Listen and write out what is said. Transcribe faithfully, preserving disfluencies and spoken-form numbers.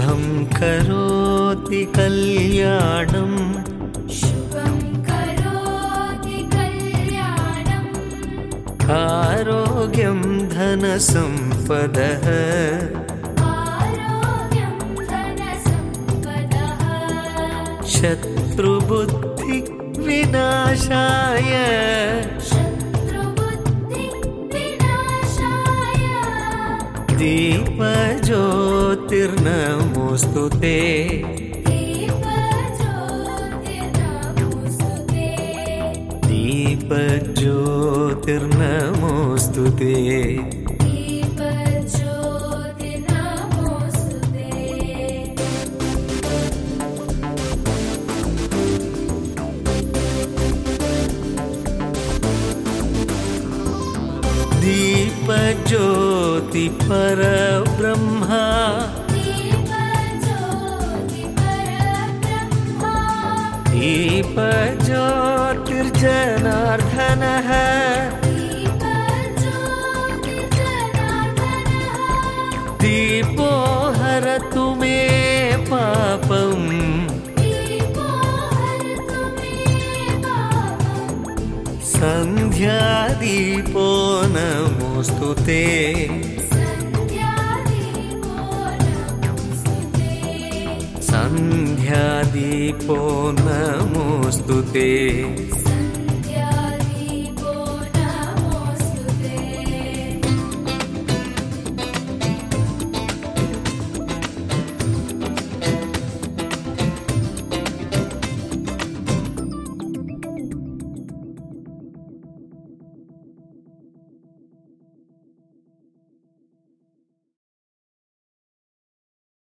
शुभं करोति कल्याणं शुभं करोति कल्याणम् आरोग्यं धनसम्पदः आरोग्यं धनसम्पदः शत्रुबुद्धि विनाशाय शत्रुबुद्धि विनाशाय दीपज्योतिर्नमोऽस्तु ते दीपज्योतिर्नमोऽस्तु ते दीपज्योतिर्नमोऽस्तु ते दीपज्योतिर्नमोऽस्तु ते दीपज्योति परब्रह्मा दीपज्योति परब्रह्मा दीपज्योतिर्जनार्दनः दीपज्योतिर्जनार्दनः दीपो हरतु मे पापम् दीपो हरतु मे पापम् सन्ध्यादीपो नमोऽस्तु ते सन्ध्यादीपो नमोऽस्तु ते सन्ध्यादीपो नमोऽस्तु ते